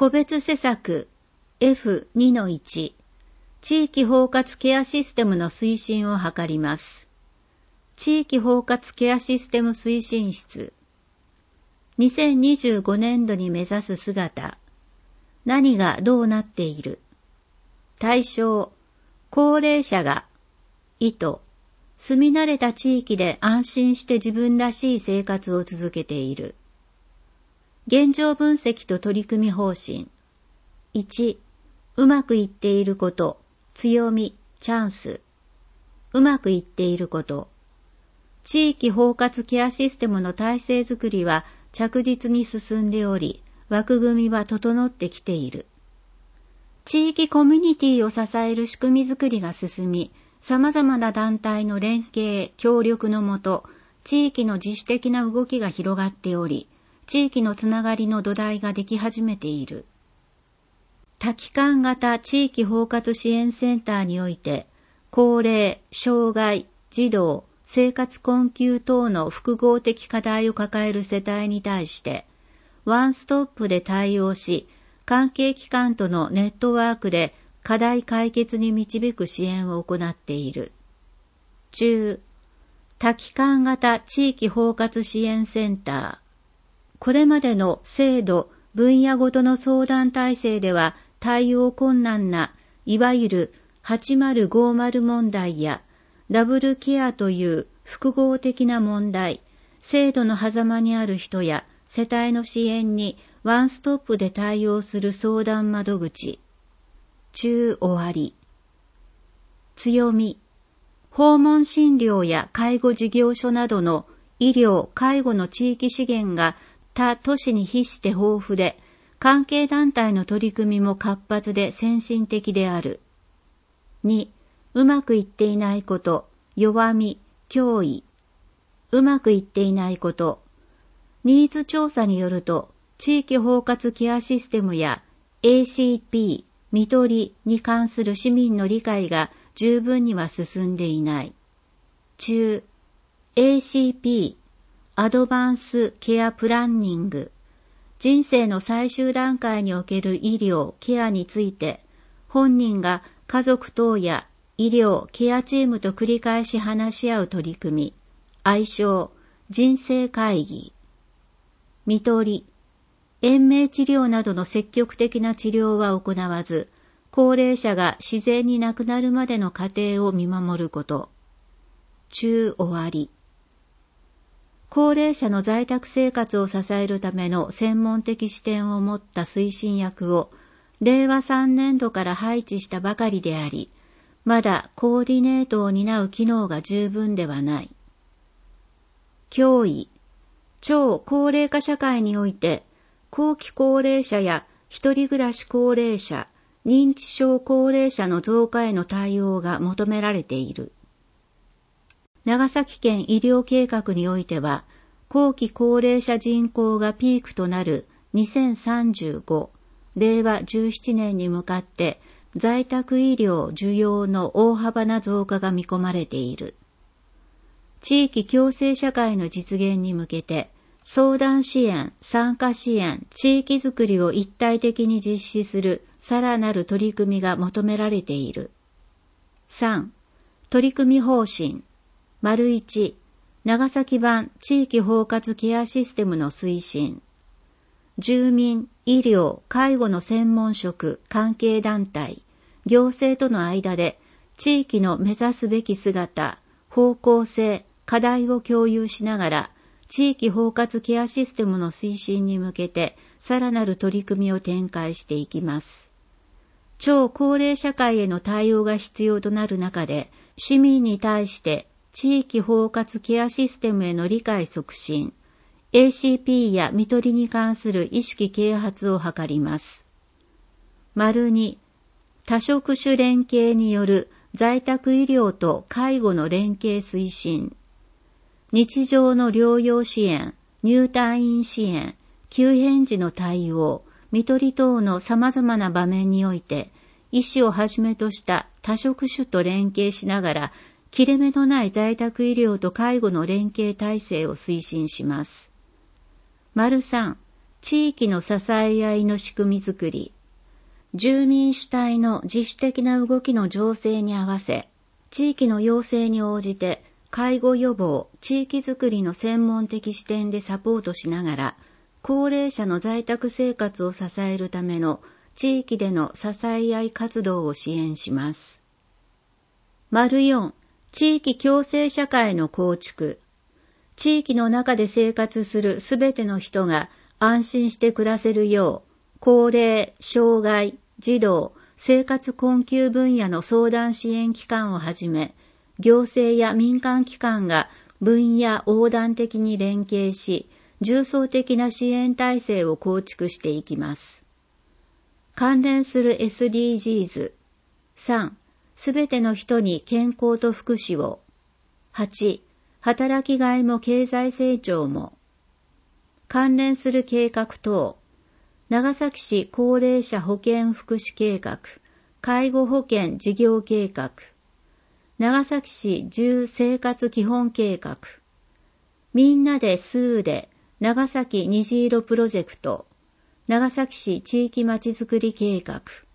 個別施策 F2-1 地域包括ケアシステムの推進を図ります。地域包括ケアシステム推進室2025年度に目指す姿。何がどうなっている。対象、高齢者が、意図、住み慣れた地域で安心して自分らしい生活を続けている。現状分析と取り組み方針。1、うまくいっていること、強み、チャンス。うまくいっていること。地域包括ケアシステムの体制づくりは着実に進んでおり、枠組みは整ってきている。地域コミュニティを支える仕組みづくりが進み、様々な団体の連携、協力のもと、地域の自主的な動きが広がっており、地域のつながりの土台ができ始めている。多機関型地域包括支援センターにおいて、高齢、障害、児童、生活困窮等の複合的課題を抱える世帯に対して、ワンストップで対応し、関係機関とのネットワークで課題解決に導く支援を行っている。中、多機関型地域包括支援センター。これまでの制度、分野ごとの相談体制では対応困難ないわゆる8050問題やダブルケアという複合的な問題、制度の狭間にある人や世帯の支援にワンストップで対応する相談窓口。中終わり。強み。訪問診療や介護事業所などの医療・介護の地域資源が他都市に比して豊富で、関係団体の取り組みも活発で先進的である。2、うまくいっていないこと、弱み、脅威。うまくいっていないこと。ニーズ調査によると、地域包括ケアシステムや ACP、看取りに関する市民の理解が十分には進んでいない。中、ACP、アドバンスケアプランニング。人生の最終段階における医療・ケアについて、本人が家族等や医療・ケアチームと繰り返し話し合う取り組み、愛称、人生会議。看取り、延命治療などの積極的な治療は行わず、高齢者が自然に亡くなるまでの過程を見守ること。中終わり。高齢者の在宅生活を支えるための専門的視点を持った推進役を令和3年度から配置したばかりであり、まだコーディネートを担う機能が十分ではない。脅威。超高齢化社会において、後期高齢者や一人暮らし高齢者、認知症高齢者の増加への対応が求められている。長崎県医療計画においては、後期高齢者人口がピークとなる2035、令和17年に向かって在宅医療需要の大幅な増加が見込まれている。地域共生社会の実現に向けて、相談支援、参加支援、地域づくりを一体的に実施するさらなる取り組みが求められている。3、取り組み方針。1、長崎版地域包括ケアシステムの推進。住民、医療、介護の専門職、関係団体、行政との間で地域の目指すべき姿、方向性、課題を共有しながら、地域包括ケアシステムの推進に向けてさらなる取り組みを展開していきます。超高齢社会への対応が必要となる中で、市民に対して地域包括ケアシステムへの理解促進、ACP や看取りに関する意識啓発を図ります。2、多職種連携による在宅医療と介護の連携推進。日常の療養支援、入退院支援、急変時の対応、看取り等の様々な場面において、医師をはじめとした多職種と連携しながら、切れ目のない在宅医療と介護の連携体制を推進します。3、 地域の支え合いの仕組みづくり、住民主体の自主的な動きの情勢に合わせ、地域の要請に応じて介護予防、地域づくりの専門的視点でサポートしながら、高齢者の在宅生活を支えるための地域での支え合い活動を支援します。4、地域共生社会の構築。地域の中で生活するすべての人が安心して暮らせるよう、高齢、障害、児童、生活困窮分野の相談支援機関をはじめ、行政や民間機関が分野横断的に連携し、重層的な支援体制を構築していきます。関連する SDGs。3、すべての人に健康と福祉を。8、働きがいも経済成長も。関連する計画等。長崎市高齢者保健福祉計画、介護保険事業計画、長崎市住生活基本計画、みんなで住で長崎虹色プロジェクト、長崎市地域まちづくり計画、